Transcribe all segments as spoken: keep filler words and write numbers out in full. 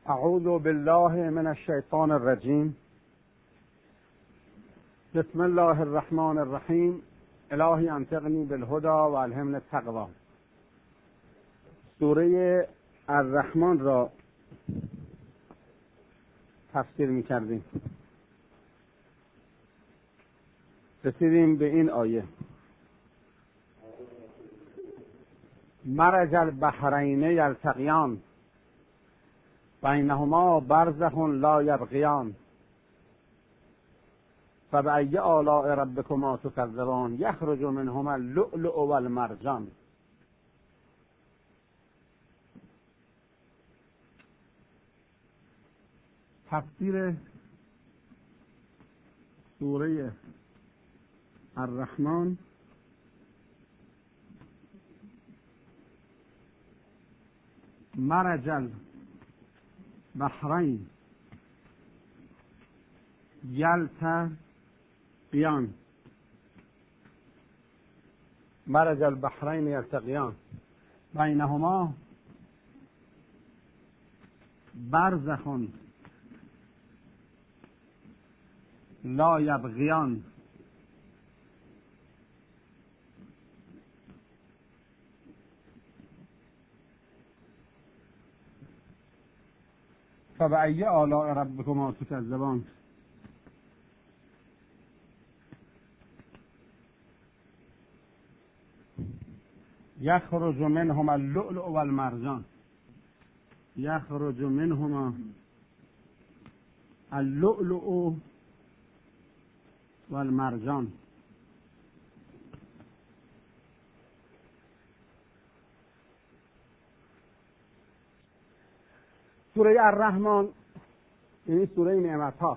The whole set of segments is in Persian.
اعوذ بالله من الشیطان الرجیم. بسم الله الرحمن الرحیم. الهی انطقنی بالهدى و الهمنی التقوی. سوره الرحمن را تفسیر می کردیم. رسیدیم به این آیه: مرج البحرین یلتقیان بینهما برزخ لا یبغیان فبأی آلاء ربکما تکذبان یخرج منهما اللؤلؤ والمرجان. تفسیر سوره الرحمن مرج البحرین یلتقیان. مرج البحرین یلتقیان بینهما برزخ لا یبغیان فبأی آلاء ربکما تکذبان. یخرج منهما اللؤلؤ والمرجان. یخرج منهما اللؤلؤ والمرجان. سوره الرحمن یعنی سوره نعمت ها،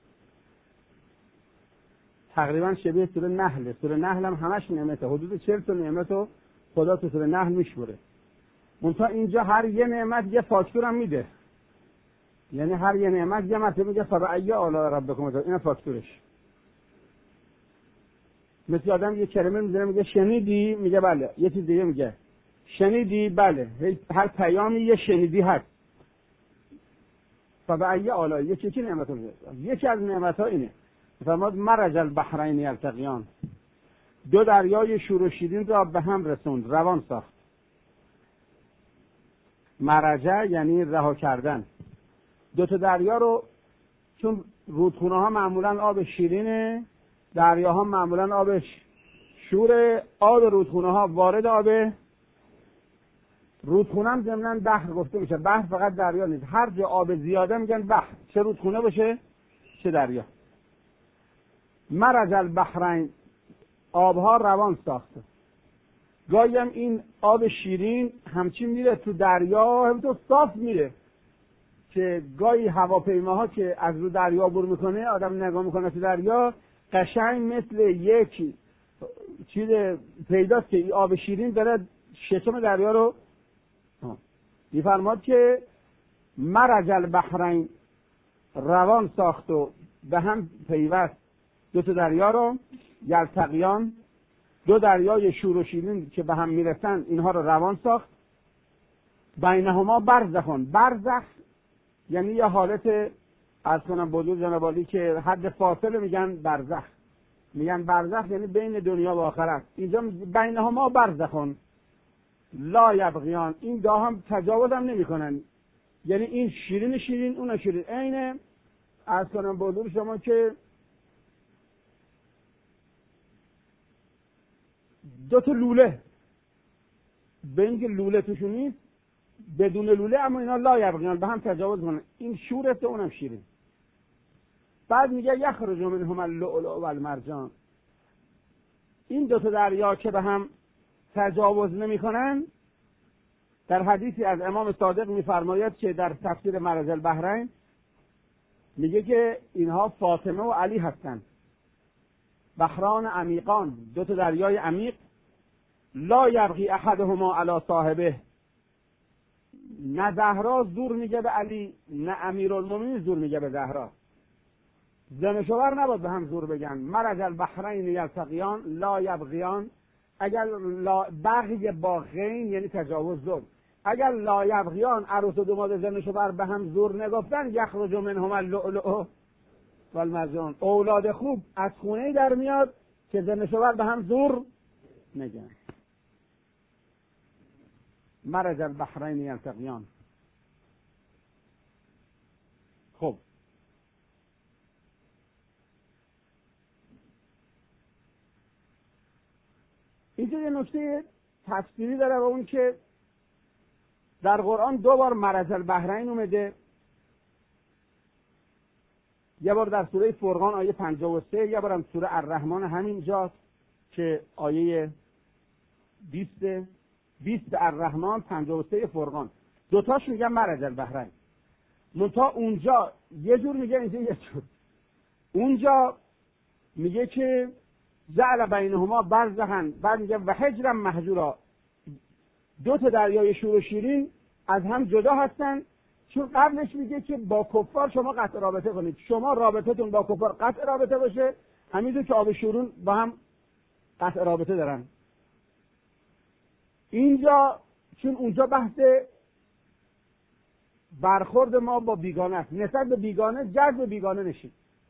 تقریبا شبیه سوره نحل. سوره نحل هم همش نعمته، حدود چهل تا نعمت رو خدا تو سوره نحل میشوره. منتها اینجا هر یه نعمت یه فاکتور هم میده، یعنی هر یه نعمت یه مرتبه میگه فبأی آلاء ربکما. این فاکتورش مثل آدم یه کلمه میزنه میگه شنیدی، میگه بله. یه چیز دیگه میگه شنیدی، بله. هر پیامی یه شنیدی هست. فبأی آلاء یکی که نعمت رو یکی از نعمت ها اینه. فرمود مرج البحرین یلتقیان، دو دریای شور و شیرین را به هم رسوند، روان ساخت. مرجه یعنی رها کردن. دو تا دریا رو، چون رودخونه ها معمولا آب شیرینه، دریاها معمولا آب شور. آب رودخونه ها وارد آب رودخونه هم ضمناً بحر گفته میشه. بحر فقط دریا نیست، هر جا آب زیاده میگن بحر، چه رودخونه باشه چه دریا. مرج البحرین، آبها روان ساخته. گاهی هم این آب شیرین همچین میره تو دریا، هم تو صاف میره که گاهی هواپیماها که از رو دریا عبور میکنه، آدم نگاه میکنه تو دریا، قشنگ مثل یک چیز پیداست که این آب شیرین داره ششم دریا رو میفرماد که مرج البحرین، روان ساخت و به هم پیوست دو تا دریا رو. یلتقیان، دو دریای شور و شیرین که به هم میرسن، اینها رو روان ساخت. بینهما برزخون. برزخ یعنی یه حالت از کنم بودو جنبالی که حد فاصله میگن برزخ. میگن برزخ یعنی بین دنیا و آخرت. اینجا بینهما برزخون لا یبغیان، این دا هم تجاوز هم نمی کنن. یعنی این شیرین شیرین اون شیرین. اینه از کنم بودو شما که دو تا لوله، به اینکه لوله توشون نیست، بدون لوله، اما اینا لا یبغیان، به هم تجاوز کنن. این شورت و اونم شیرین. بعد میگه یخرج منهما اللؤلؤ والمرجان. این دو تا دریا که به هم تجاوز نمی کنن، در حدیثی از امام صادق میفرماید که در تفسیر مرج البحرین میگه که اینها فاطمه و علی هستند. بحران عمیقان، دو تا دریای عمیق. لا یبغی احدهما علی صاحبه، نه زهرا زور میگه به علی، نه امیرالمومنین زور میگه به زهرا. زن و شوهر نباید به هم زور بگن. مرج البحرین یلتقیان لا یبغیان. اگر لا بغی با غین یعنی تجاوز ظلم، اگر لایبغیان عروس و داماد زن شوهر به هم زور نگفتن یخرج منهما اللؤلؤ والمرجان، اولاد خوب از خونه در میاد که زن شوهر به هم زور نگن. مرج البحرین یلتقیان. خب اینجا یه نکته تفسیری داره و اون که در قرآن دو بار مرج البحرین اومده، یه بار در سوره فرقان آیه پنجاه و سه، یه بارم سوره الرحمن همین جاست که آیه بیست بیست الرحمن پنجاه و سه فرقان، دوتاش میگن مرج البحرین. منتها اونجا یه جور میگه، اینجا یه جور. اونجا میگه که جعل بینهما برزخا، بعد میگه و حجرا محجورا، دو تا دریای شور و شیرین از هم جدا هستن، چون قبلش میگه که با کفار شما قطع رابطه کنید، شما رابطتون با کفار قطع رابطه باشه، همینطور که آب شورون با هم قطع رابطه دارن. اینجا چون اونجا بحث برخورد ما با بیگانه است، نسبت به بیگانه جذب بیگانه نشید.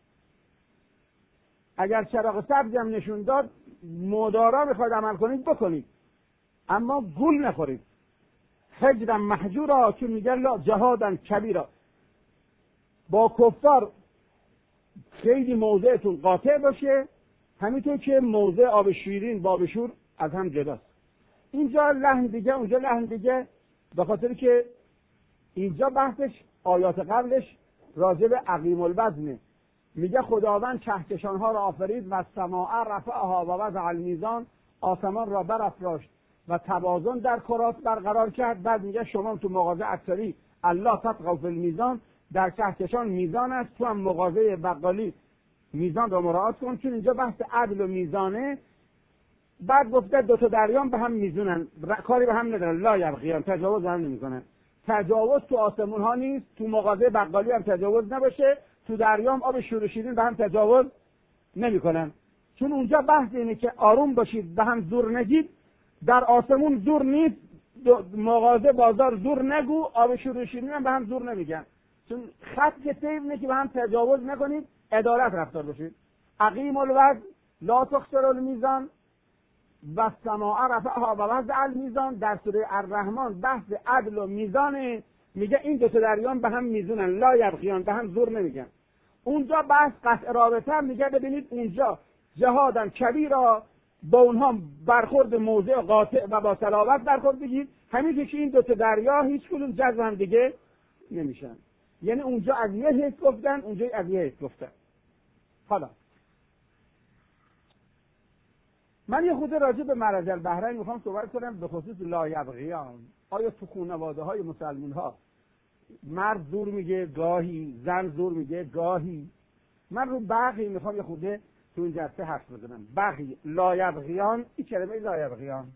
اگر چراغ سبزی هم نشون داد مدارا میخواید عمل کنید بکنید، اما گول نخورید. حجرا محجورا، چون میگن لا جهادا کبیرا، با کفار خیلی موضعتون قاطع باشه، همینطور که موضع آب شیرین با آب شور از هم جداست. اینجا لحن دیگه اونجا لحن دیگه، به خاطر که اینجا بحثش آیات قبلش راجع به عقیم الوزنه. میگه خداوند کهکشانها را آفرید و سماع رفعها و وضع المیزان، آسمان را برافراشت و توازن در کرات برقرار کرد. بعد میگه شما تو مغازه عطاری الله تطغوا فی المیزان، در کهکشان میزان است، تو هم مغازه بقالی میزان را مراعات کن، چون اینجا بحث عدل و میزانه. بعد گفته دو تا دریان به هم میزونن، کاری به هم ندارن، لا یبغیان، تجاوز هم نمیکنن. تجاوز تو آسمون ها نیست، تو مغازه بقالی هم تجاوز نباشه، تو دریام آب شور و شیرین به هم تجاوز نمیکنن. چون اونجا بحث اینه که آروم باشید، به هم زور نگید. در آسمون زور نیست، مغازه بازار زور نگو، آب شور و شیرین هم به هم زور نمیگن. چون خط که طی اینه که به هم تجاوز نکنید، عدالت رفتار باشید. عقیم الوزن لا تخسر المیزان و سماع رفعها و وضع المیزان. در سوره الرحمن بحث عدل و میزانه، میگه این دو تا دریان به هم میزونن، لا یبغیان، به هم زور نمیگن. اونجا بحث قطع رابطه، میگه ببینید اونجا جهادن کبیرا، با اونها برخورد موضع قاطع و با صلابت برخورد بگید، همین که این دو تا دریا هیچ کدوم جذب هم دیگه نمیشن. یعنی اونجا از یه حیث گفتن، اونجا از یه حیث گفتن. حالا من یه خود راجع به مرج البحرین میخوام صحبت کنم به خصوص لا یبغیان. آیا تو خانواده های مسلمان ها مرد زور میگه گاهی، زن زور میگه گاهی؟ من رو بغی میخوام یه خوده تو این جلسه حرف بزنم. بغی، لا یبغیان، این کلمه لا یبغیان،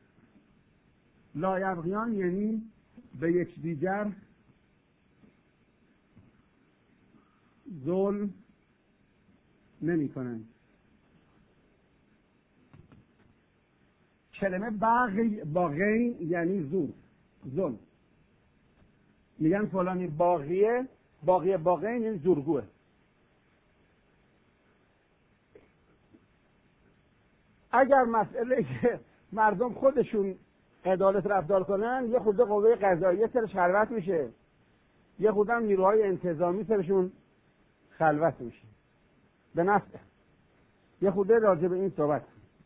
لا یبغیان یعنی به یکدیگر ظلم نمی کنن. کلمه باغی، باغی یعنی زور، ظلم. میگن فلانی باغیه، باغیه باغی یعنی زورگوه. اگر مسئله که مردم خودشون عدالت رفتار کنن، یه خورده قوه قضاییه سرش خلوت میشه، یه خورده هم نیروهای انتظامی سرشون خلوت میشه، به نفع. یه خورده راجع به این صحبت.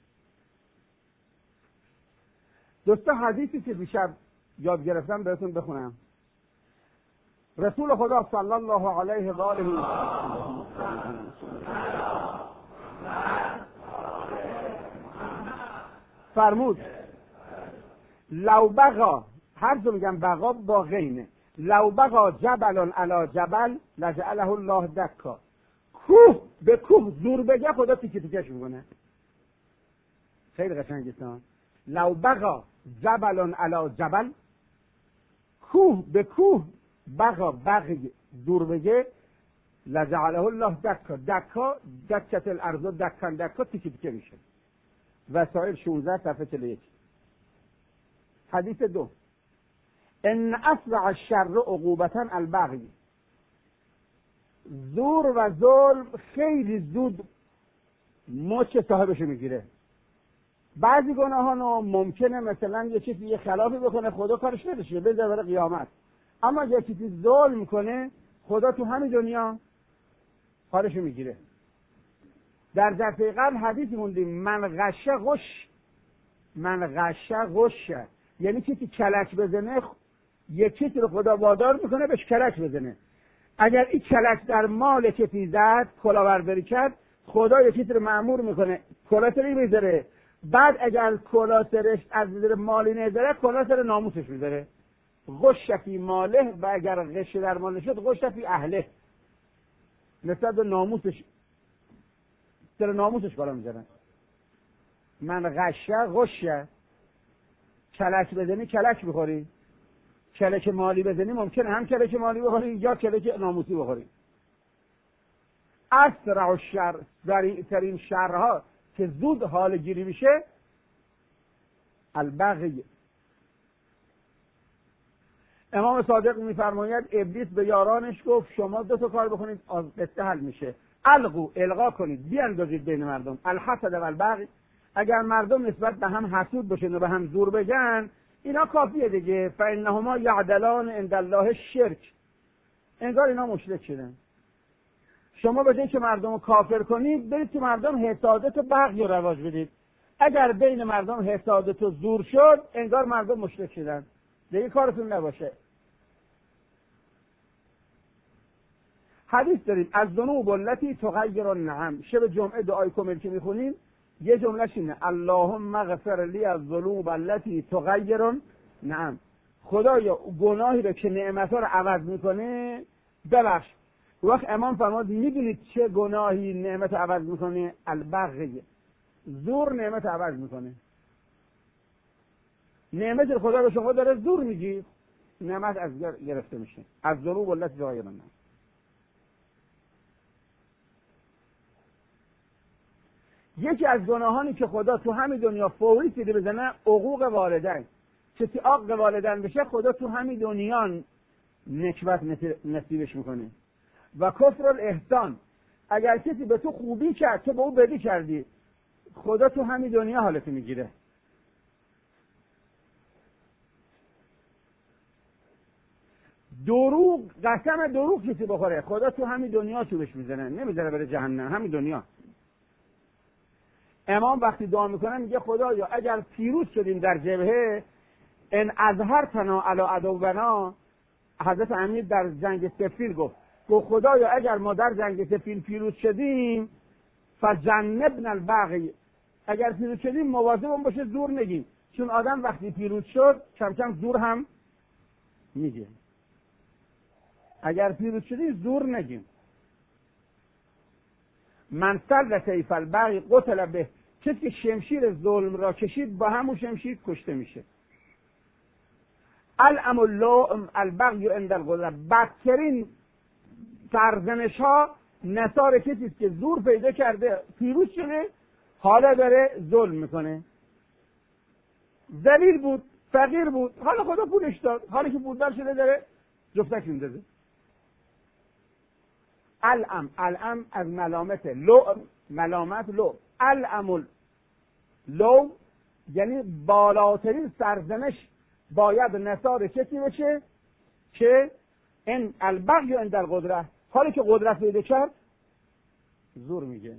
دوستا حدیثی که دیشب یاد گرفتم بهتون بخونم. رسول خدا صلی الله علیه و آله فرمود لو بقا، هر جو میگم بقا با غینه، لو بقا جبل علی جبل لجعله الله دکا. کوه به کوه زور بگه خدا تیکه تیکش میکنه. خیلی قشنگه. لو بقا جبل علی جبل، کوه به کوه بقا بقی زور بگه لجعله الله دکا. دکا دکت الارض دکن، دکا تیکه تیکه میشه. وسائل شانزده صفحه چهل و یک. حدیث دو، ان اسرع الشر عقوبتا البغی. زور و ظلم خیلی زود مچ صاحبشو میگیره. بعضی گناهانو ممکنه مثلا یه چیزی یه خلافی بکنه خدا کارش نمیشه بذاره برای قیامت، اما یه چیزی ظلم کنه خدا تو همین دنیا کارشو میگیره. در جلسه قبل حدیث موندیم من غشه غش، من غشه غش، یعنی کسی کلک بزنه یه کسی رو خدا وادار میکنه بهش کلک بزنه. اگر این کلک در مال کسی زد کلاهبرداری کرد، خدا یه کسی رو مأمور میکنه کلاسری میذاره، بعد اگر کلاسرش از زیر مالی نذاره کلاسر ناموسش میذاره. غش فی ماله، و اگر غش در مال شد غش فی اهله، نسبت به ناموسش سر ناموسش کلا میذارن. من غشه غشه، کلک بزنی کلک بخوری، کلک مالی بزنی ممکنه هم کلک مالی بخوری یا کلک ناموسی بخوری. اسرع الشر، سریعترین شرها که زود حال گیری میشه البغی. امام صادق میفرماید ابلیس به یارانش گفت شما دو تا کار بکنید از قصه حل میشه. القوا، القا کنید، بیاندازید بین مردم، الحسد و البغی. اگر مردم نسبت به هم حسود باشن و به هم زور بگن اینا کافیه دیگه. فانهما یعدلان عند الله الشرک، انگار اینا مشرک شدن. شما به جای که مردم رو کافر کنید برید تو مردم حسادت و بغی رو رواج بدید. اگر بین مردم حسادت و زور شد انگار مردم مشرک شدن، دیگه کارتون نباشه. حدیث داریم از ذنوب التي تغیر النعم. شب جمعه دعای کامل که میخونیم یه جملهش اینه اللهم اغفر لی الذنوب التي تغیر النعم. خدایا گناهی رو که نعمت‌ها رو عوض میکنه ببخش. وقت امام فرمود میدونید چه گناهی نعمت عوض میکنه؟ البغی، زور نعمت عوض میکنه. نعمت خدا به شما داره زور میگی، نعمت از گرفته میشه. از ذنوب التي تغیر النعم. یکی از گناهانی که خدا تو همین دنیا فوری سیده بزنه عقوق والدین. کسی عاق والدین بشه خدا تو همین دنیا نکبت نصیبش میکنه. و کفر الاحسان، اگر کسی به تو خوبی کرد تو به او بدی کردی خدا تو همین دنیا حالتو میگیره. دروغ، قسم دروغ کسی بخوره خدا تو همین دنیا چوبش میزنه، نمیذاره بره جهنم، همین دنیا. امام وقتی دعا میکنه میگه خدایا اگر پیروز شدیم در جبهه ان اظهرتنا علی عدونا، حضرت امیر در جنگ سفین گفت گفت خدایا اگر ما در جنگ سفین پیروز شدیم فجنبنا البغی، اگر پیروز شدیم مواظبمون باشه زور نگیم، چون آدم وقتی پیروز شد کم کم زور هم میگه. اگر پیروز شدیم زور نگیم. من سل سیف البغی قتل به، کسی که شمشیر ظلم را کشید با همون شمشیر کشته میشه. الام اللوم البغی عند القدرة، بدترین سرزنش ها نثار کسی که زور پیدا کرده پیروز شده حالا داره ظلم میکنه. ذلیل بود، فقیر بود، حالا خدا پولش داد، حالا که پولدار شده داره جفتک میندازه. الام، الام از ملامت، لو ملامت، لو الام لو یعنی بالاترین سرزنش باید نثار کسی بشه که این البغی عند القدرة، حالی که قدرت پیدا کرد زور میگه،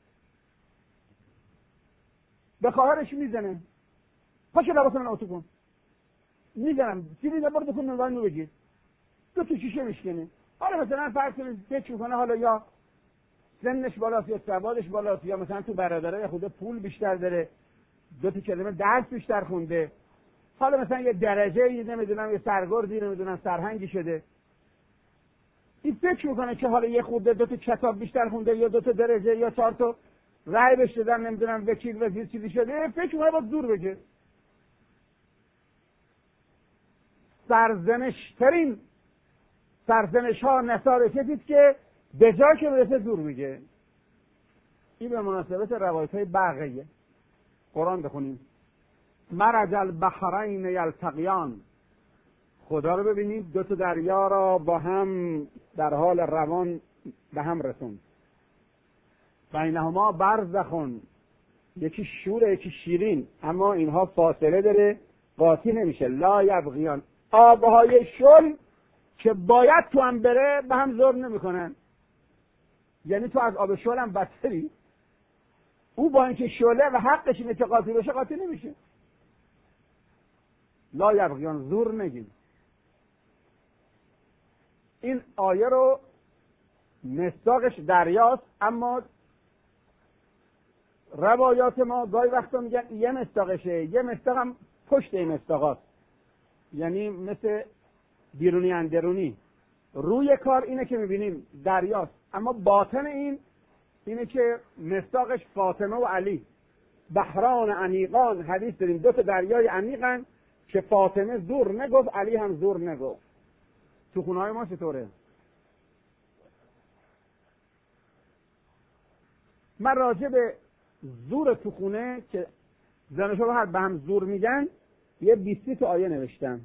به خواهرش میزنه، پاشو لباس من اتو کن، میزنم سیری دبار بکن نوان نو بگیر، دو تو شیشه میشکنه. حالا مثلا فرض کنید فکر میکنه حالا یا سنش بالاست یا سوادش بالاست یا مثلا تو برادره خود پول بیشتر داره، دو تا کلمه درس بیشتر خونده، حالا مثلا یه درجه یه نمیدونم یه سرگردی نمیدونم سرهنگی شده، این فکر میکنه که حالا یه خورده دو تا کتاب بیشتر خونده یا دو تا درجه یا چهار تا رأی بهش دادن نمیدونم وکیل وزیر چیزی شده، فکر میکنه با زور بگه. سرزنش ترین سرزنش ها نثار کسیست که به جای که برسه زور میگه. این به مناسبت روایت های بقیه قرآن بخونیم. مرج البحرین یلتقیان خدا رو ببینید دو تا دریا را با هم در حال روان به هم رسوند. بینهما برزخون، یکی شوره یکی شیرین، اما اینها فاصله داره، قاطی نمیشه. لا یبغیان، آبهای شل که باید تو هم بره به هم ظلم نمیکنن. یعنی تو از آب شل هم بدتری، او با اینکه شله و حقش اینه که قاطی بشه قاطی نمیشه. لا یبغیان، زور نگین. این آیه رو مصداقش دریاست، اما روایات ما گاهی وقتا میگن یه مصداقشه، یه مصداق هم پشت این مصداقاست، یعنی مثل بیرونی اندرونی. روی کار اینه که میبینیم دریاست، اما باطن این اینه که مصداقش فاطمه و علی. بحران عمیقان، حدیث داریم دو تا دریای عمیقن که فاطمه زور نگفت، علی هم زور نگفت. تو خونه های ما چطوره؟ من راجع به زور تو خونه که زن و شوهر به هم زور میگن یه بیستی تا آیه نوشتم.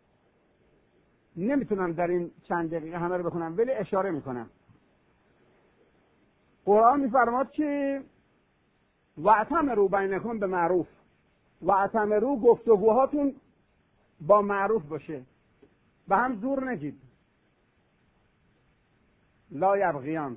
نمیتونم در این چند دقیقه همه رو بخونم، ولی اشاره میکنم. قرآن میفرماد که واعتمروا بینکم به معروف، واعتمروا گفتگوهاتون با معروف باشه، به هم زور نگید. لا یبغیان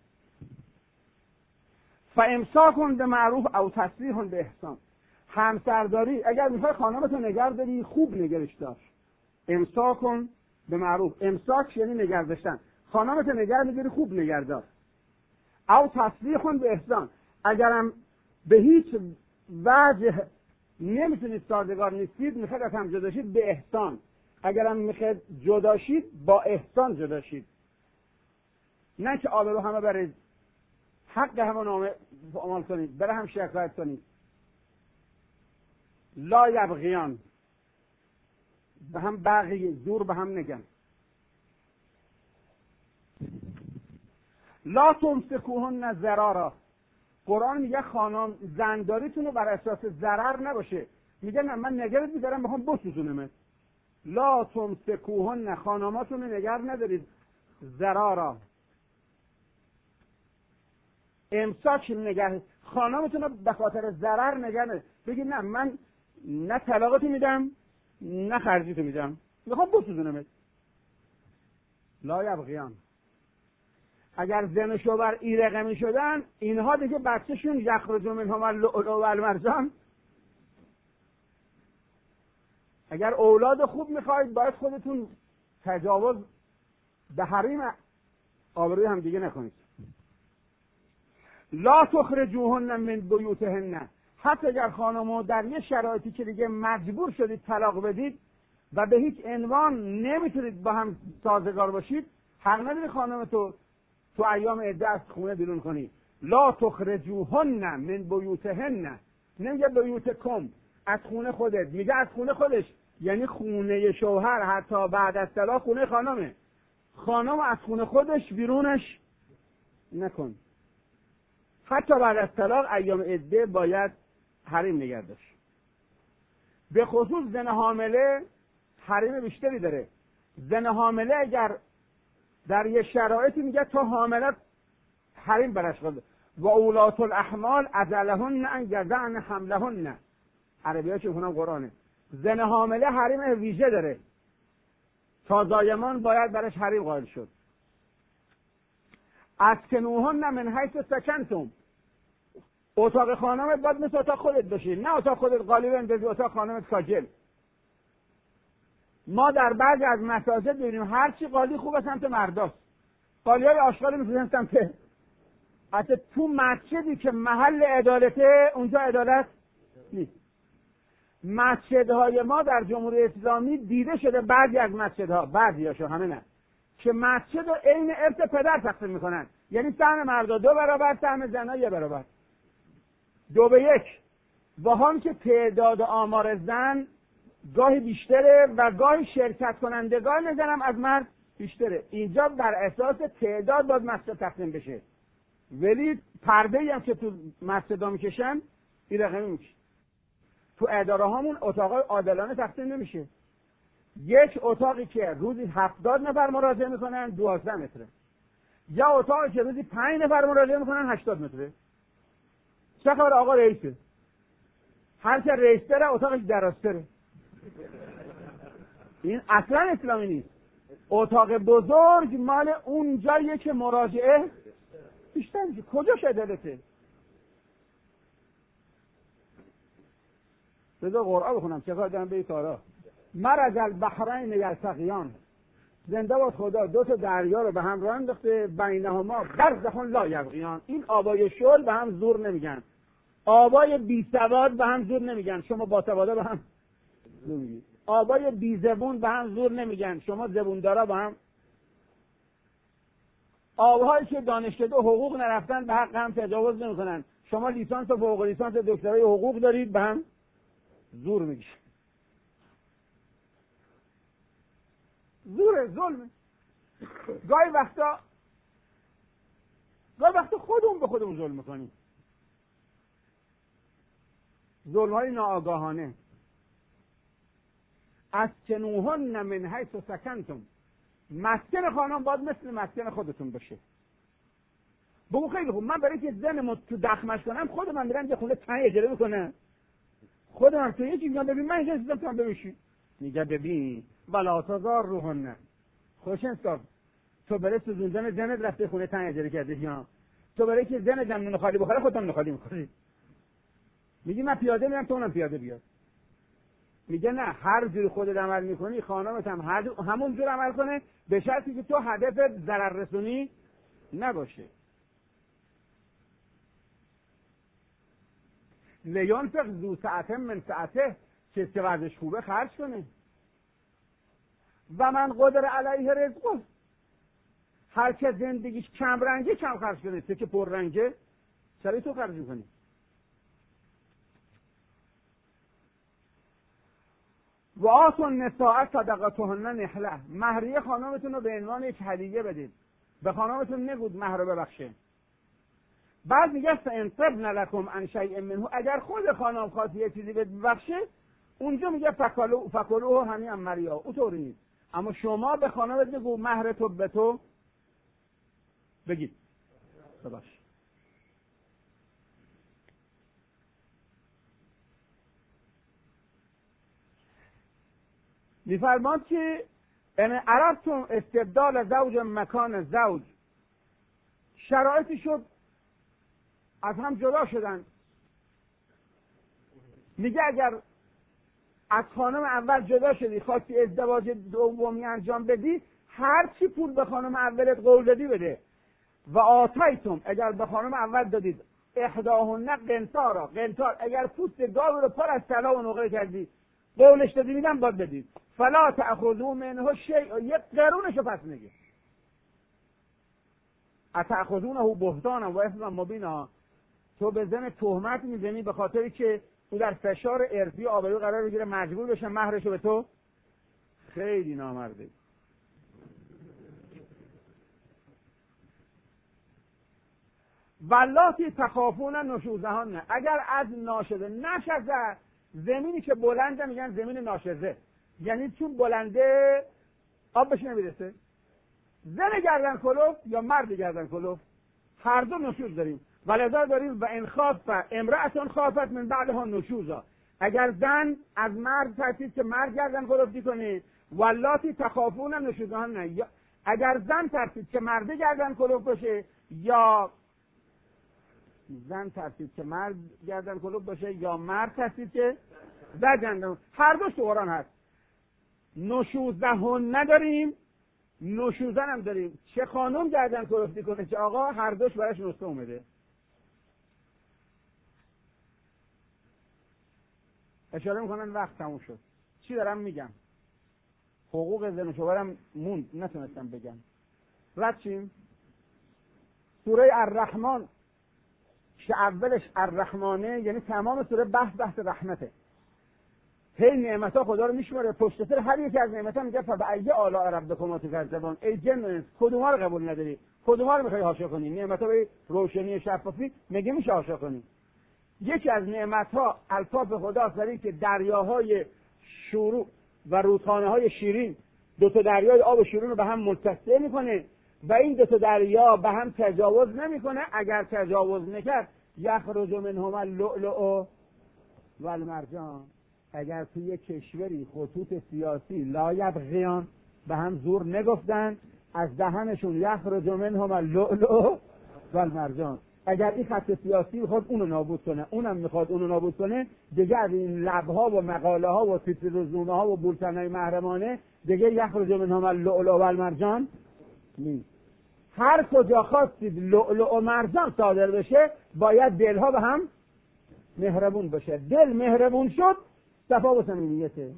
فامساک به معروف او تسریح به احسان. همسرداری اگر میخوای خانمتو نگه داری خوب نگرش دار. امساک به معروف، امساک یعنی نگه داشتن، خانمتو نگه میداری خوب نگه دار. او تسریح به احسان، اگرم به هیچ وجه نمیتونید سازگار نیستید، میخواید از هم جدا شید، به احسان. اگرم میخواید جدا شید با احسان جدا شید، نه که آبرو همه برید، حق همه نامه عمل کنید، بره هم شکایت کنید. لا یبغیان، به هم بغی، زور به هم نگن. لا تمسکوهن ضرارا، قرآن میگه خانم زنداریتون رو بر اساس ضرر نباشه. میگه نه من نگرت میدارم میخوام بسوزونمت. لا تمسکوهن، خانماتون رو نگر ندارید ضرارا. امساک نگه، خانمتون رو به خاطر ضرر نگه، بگید نه من نه طلاقتو میدم نه خرجیتو میدم، میخوام بسوزونمت. لا یبغیان، اگر زن و شوهر ایرقه می شدن، اینها دیگه بچهشون یخرج منهما اللؤلؤ و المرجان. اگر اولاد خوب میخواید باید خودتون تجاوز به حریم آبروی هم دیگه نکنید. لا تخرجوهن من بیوتهن، حتی اگر خانمو در یه شرایطی که دیگه مجبور شدید طلاق بدید و به هیچ عنوان نمیتونید با هم سازگار باشید، حق نداری خانمتو تو ایام عده از خونه بیرون کنی. لا تخرجوهن من بیوتهن، نمیگه بیوتکم، از خونه خودت، میگه از خونه خودش، یعنی خونه شوهر حتی بعد از طلاق خونه خانمه. خانم از خونه خودش بیرونش نکن، حتی بعد از طلاق ایام عده باید حریم نگه داشت. به خصوص زن حامله حریم بیشتری داره. زن حامله اگر در یه شرایطی میگه تا حامله حریم برش قضا و اولات الاحمال اجلهن ان یضعن حملهن، عربی ها چون کنم قرآنه. زن حامله حریم ویژه داره، تا زایمان باید برش حریم قائل شد. اسکنوهن من حیث سکنتم، اتاق خانمت باید مثل اتاق خودت بشه، نه اتاق خودت قالی بندازی اتاق خانمت کاجل. ما در بعضی از مساجد ببینیم هر چی قالی خوبه سمت مرداست، قالی های آشغالی میفرستن سمت. حتی تو مسجدی که محل عدالته اونجا عدالت نیست. مسجدهای ما در جمهوری اسلامی دیده شده، بعضی از مسجدها، بعضی هاشو، همه نه، که مسجد رو عین ارث پدر تقسیم میکنن، یعنی سهم مردا دو برابر، سهم زنها یه برابر، دو به یک. با هم که تعداد آمار زن گاهی بیشتره و گاهی شرکت کنندگان زن هم از مرد بیشتره. اینجا بر اساس تعداد باید مسجد تقسیم بشه، ولی پرده‌ای هم که تو مسجدها میکشن این رقمی میشه. تو اداره هامون اتاقای عادلانه تقسیم نمیشه. یک اتاقی که روزی هفتاد نفر مراجعه میکنن دوازده متره، یا اتاقی که روزی پنج نفر مراجعه میکنن هشتاد متره. چه کار آقا رئیسه؟ هر که رئیس داره اتاقش درازتره. این اصلا اسلامی نیست. اتاق بزرگ مال اون جاییه که مراجعه بیشتر میشه. کجاش عدالته؟ بذار قرآن بخونم چه کار دارم به این کارا. مرج البحرین یلتقیان، زنده باد خدا، دو تا دریا رو به هم راه انداخته، بینهما برزخ لا یبغیان. این آبای شل به هم زور نمیگن، آبای بی سواد به هم زور نمیگن، شما با سوادا به هم زور میگید. آبای بی زبون به هم زور نمیگن، شما زبوندارا به هم. آبهایی که دانشکده حقوق نرفتن به حق هم تجاوز نمیکنن، شما لیسانس و فوق لیسانس و دکترای حقوق دارید به هم زور میگید. زوره، ظلمه. گاهی وقتا گاهی وقتا خودمون به خودمون ظلم میکنیم. ظلم های ناآگاهانه. از کنوهن من حیث سکنتم، مسکن خانم باید مثل مسکن خودتون باشه. بگو خیلی خوب، من برای که زنمو تو دخمش کنم خودم من میرم یه خونه تنی اجاره میکنم، خودم هم تو یکی میگم ببین من اینجا نشستم تو هم ببینشی، میگه ببین ولا تزار روحن خوشن صاحب، تو برای سوزوندن زنت رفته خونه تنی اجاره کرده، یا تو برای که زنت نون خالی بخوره خودت نون خالی میخوری. میگی من پیاده میرم تو اونم پیاده بیاد. میگه نه، هر جوری خودت عمل میکنی خانمت هم همون جور عمل کنه، به شرطی که تو هدفت ضرر رسونی نباشه. لینفق ذو سعته من سعته، که که ورزش خوبه خرج کنه. و من قدر علیه رزقه، هر که زندگیش کم رنگه کم خرج کنه، تو که پر رنگه چرا تو خرج میکنی؟ و آتوا النساء صدقاتهن نحله، مهریه خانمتون رو به عنوان یک هدیه بدید، به خانمتون نگید مهر رو ببخشه. بعد میگه فان طبن لکم عن شیء منه، اگر خود خانم خواست یه چیزی ببخشه اونجا میگه فکلوا فکلوه هنیئا مریا، اونطوری نیست. اما شما به خانمت بگو مهر تو به تو بگید ببخش. میفرماد که ان عرفتم استبدال زوج مکان زوج، شرایطی شد از هم جدا شدن، میگه اگر از خانم اول جدا شدی خواستی ازدواج دومی انجام بدی، هر چی پول به خانم اولت قول دادی بده. و آتایتم، اگر به خانم اول دادید احداهن قنطارا، قنطار اگر پوست گاو رو پر از طلا و نقره کردی قولش دادی میدم باید بدید. فلا تأخذوا منه شیء، یک قرونشو پس نگیر. اتأخذونه بهتانا و اثما مبینا، تو به زن تهمت میزنی به خاطری که او در فشار ارثی و آبرو قرار بگیره مجبور بشه مهرشو به تو. خیلی نامرده. واللاتی تخافون نشوزهن، اگر از ناشزه، نشزه زمینی که بلنده میگن زمین ناشزه، یعنی چون بلنده آب بهش نمیرسه. زن گردن کلوف یا مرد گردن کلوف، هر دو نشوز داریم. ولذا داریم و ان خاف امرأة خافت من بعدها نشوزا، اگر زن از مرد ترسید که مرد گردن کلفتی کنه، واللاتی تخافون نشوزهن، اگر زن ترسید که مرد گردن کلوف باشه یا زن ترسید که مرد گردن کلوف باشه یا مرد ترسید که زن گردن، هر دوش تو قرآن هست. نشوزهن نداریم، نشوزن هم داریم. چه خانم گردن کلفتی کنه چه آقا، هر دوش براش نسخه اومده. اشاره میکنن وقت تموم شد. چی دارم میگم؟ حقوق زن و شوهرم موند نتونستم بگم. رد چیم؟ سوره الرحمن که اولش الرحمانه، یعنی تمام سوره بحث بحث رحمته. هی نعمتها خدا رو میشماره، پشت سر هر یکی از نعمتها میگه فبأی آلاء ربکما تکذبان، ای جن کدوما رو قبول نداری، کدوما رو میخوای حاشا کنی؟ نعمتها به روشنی شفافی میگه میشه حاشا کنی. یکی از نعمتها الطاف خداست برای که دریاهای شروع و رودخانه های شیرین، دو تا دریای آب و شیرین رو به هم متصل میکنه و این دو تا دریا به هم تجاوز نمیکنه. اگر تجاوز نکرد یخرج منهما اللؤلؤ و المرجان. اگر توی کشوری خطوط سیاسی لا یبغیان به هم زور نگفتن، از دهنشون یخرج منهما اللؤلؤ و المرجان. اگر این خط سیاسی میخواد اونو نابود کنه، اونم میخواد اونو نابود کنه، دیگه از این لبها و مقاله ها و تیتر رزومه ها و بولتن های محرمانه دیگه یخرج منهما اللؤلؤ و المرجان نیست. هر کجا خواستید لؤلؤ و مرجان صادر بشه باید دلها به هم مهربون بشه. دل مهربون شد صفا و صمیمیته.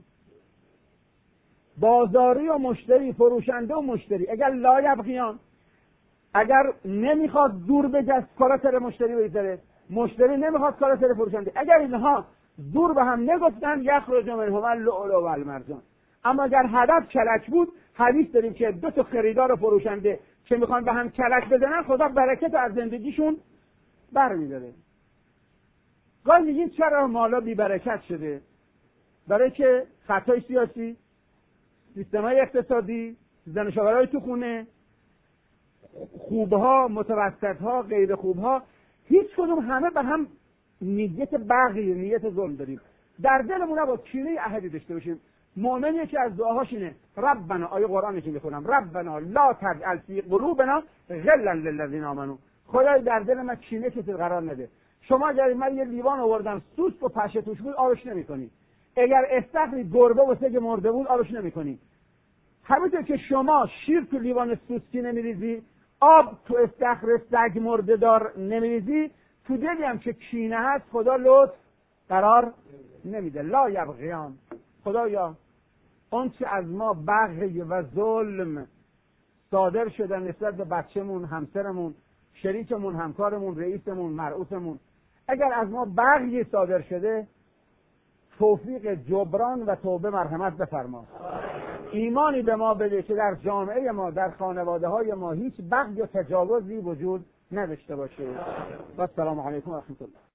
بازاری و مشتری، فروشنده و مشتری اگر لا یبغیان، اگر نمیخواد زور بگه از کاراتر مشتری بگذره، مشتری نمیخواد کاراتر فروشنده، اگر اینها زور به هم نگفتن یخرج منهما اللؤلؤ و المرجان. اما اگر هدف کلک بود، حدیث داریم که دو تا خریدار و فروشنده که میخوان به هم کلک بزنن خدا برکت از زندگیشون برمیداره. گاهی میگین چرا مالا بی برکت شده؟ برای که خطای سیاسی، سیستمای اقتصادی، زنشاورای تو خونه، خوبها، متوسطها، غیر خوبها، هیچ کدوم همه به هم نیت بغی، نیت ظلم داریم. در دلمون نباید کینه احدی داشته باشیم. مؤمن یکی از دعاهاش اینه ربنا، آیه قرآنی که میخونم، ربنا لا تجعل فی قلوبنا غلا للذین آمنوا. خدای در دل من کینه کسی قرار نده. شما اگر من یه لیوان آوردم سوسک و پشه توش بود آبش نمیکنی. اگر استخری گربه و سگ مرده بود آبش نمیکنی. همینطور که شما شیر تو لیوان سوسکی نمیریزی، آب تو استخر سگ مرده دار نمیریزی، تو دلی هم که کینه هست خدا لطف قرار نمیده. لا یبغیان. خدایا اون چه از ما بغی و ظلم صادر شده نسبت به بچه‌مون، همسرمون، شریکمون، همکارمون، رئیسمون، مرئوسمون، اگر از ما بغی صادر شده توفیق جبران و توبه مرحمت بفرما. ایمانی به ما بده که در جامعه ما، در خانواده های ما هیچ بغی و تجاوزی وجود نداشته باشه. و السلام علیکم و رحمت الله.